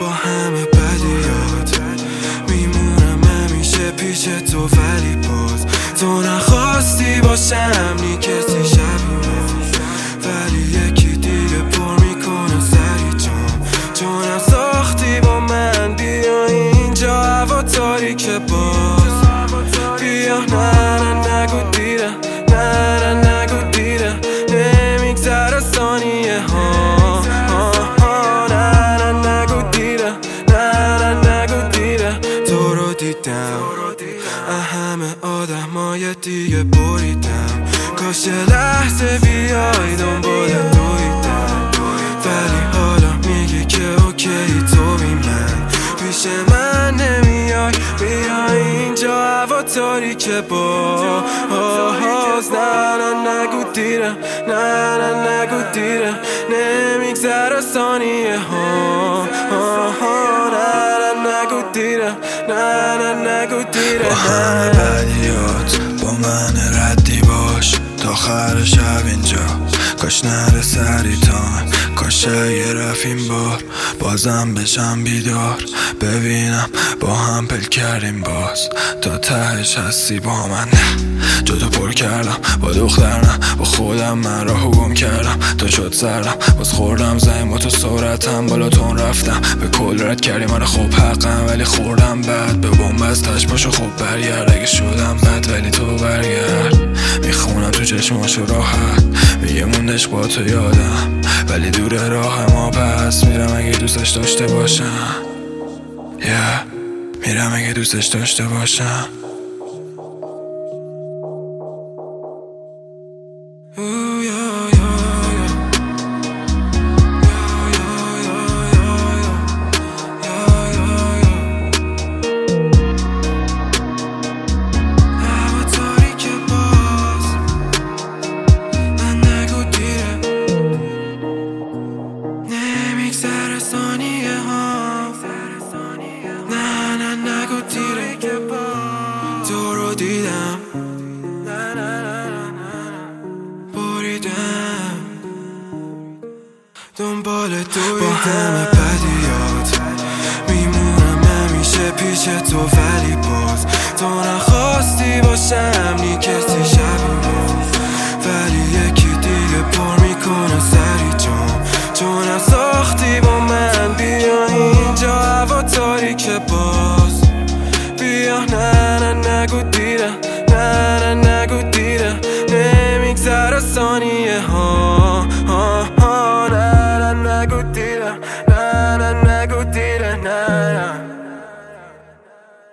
با همه بدیات میمونم همیشه پیش تو، ولی باز تو نخواستی باشم نی کسی شبیه، ولی یکی دیگه پر میکنه سری جونم ساختی با من. بیا اینجا هوا تاریکه باز، بیا نه نگو دیره، نه نگو دیره، نمیگذره ثانیه ها، نه نگو دیره، نه نگو دیره. تو رو دیدم همه آدمای دیگه بریدم، کاش لحظه بیای دنبال دویدم، ولی حالا میگی که اوکی تو بی من پیش من نمیای. بیا اینجا هوا تاریکه باز، نه نگو دیره، نه نگو دیره، نمیگذره ثانیه ها، نه نگو دیره، نه نگو دیره. با همه بدیات با من ردی باش تا آخر شب اینجا، کاش نره سریتان، کاش یه رفیم بار بازم بشم بیدار، ببینم با هم پل کردیم باز تا تهش هستی با من. نه جدو پر کردم با دختر، نه با خودم من راهو گم کردم، تو شد سردم باز خوردم زنگ با تو صورتم بالاتون رفتم، به کل رد کردی من خوب حقم ولی خوردم بعد به بومبست تش باشو خوب برگرد اگه شدم بد، ولی تو برگرد. میخونم تو چشماشو راحت میگه موندش با تو یادم، ولی دور راه ما پس میرم اگه دوستش داشته باشم، میرم اگه دوستش داشته باشم. تو رو دیدم بریدم دنبال دویدم، با همه بدیات میمونم همیشه پیش تو، ولی باز تو نخواستی باشم نی کسی شبیه، ولی یکی دیگه پر میکنه سری جونم ساختی با من. بیا اینجا هوا تاریکه باز، بیا نه نگو دیره، نه نگو دیره، نمیگذره ثانیه ها، نه نگو دیره، نه